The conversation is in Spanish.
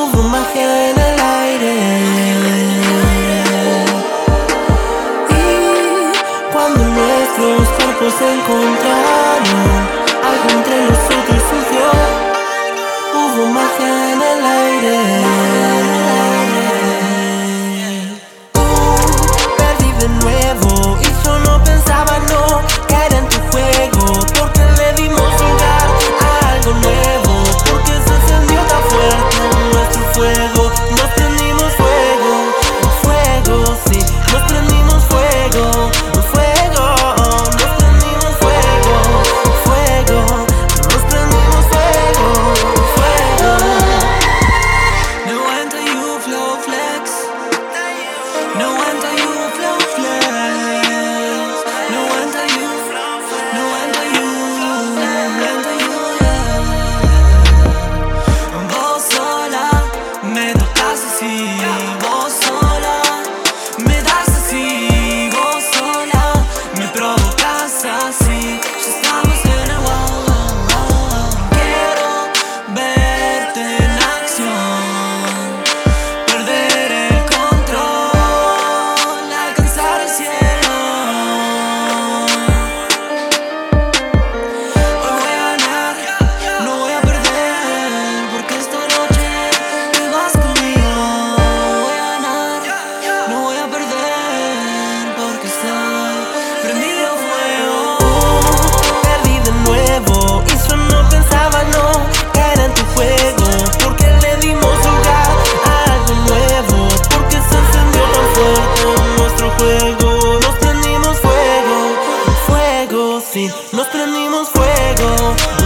Hubo magia en el aire. Y cuando nuestros cuerpos se encontraron, algo entre nosotros surgió. Hubo magia en el aire. Perdí de nuevo y solo pensaba no caer en tu juego, porque le dimos lugar a algo nuevo, porque se encendió tan fuerte nuestro fuego. Nos prendimos fuego, fuego, sí, nos prendimos fuego, fuego, nos prendimos fuego, fuego, nos prendimos fuego, fuego. No enter you flow flex. No enter you flow flex. No enter you, no enter you, enter you, yeah. Vos sola me tocas así, vos sola me das así, vos sola me provocas así. Ya estamos en el wow. Quiero verte en acción, perder el control, alcanzar el cielo. Hoy voy a ganar, no voy a perder, porque esta noche te vas conmigo. Voy a ganar, no voy a perder, porque estoy prendido fuego. Perdí de nuevo y solo pensaba no caer en tu juego, porque le dimos lugar a algo nuevo, porque se encendió tan fuerte nuestro juego. Nos prendimos fuego, fuego, sí, nos prendimos fuego.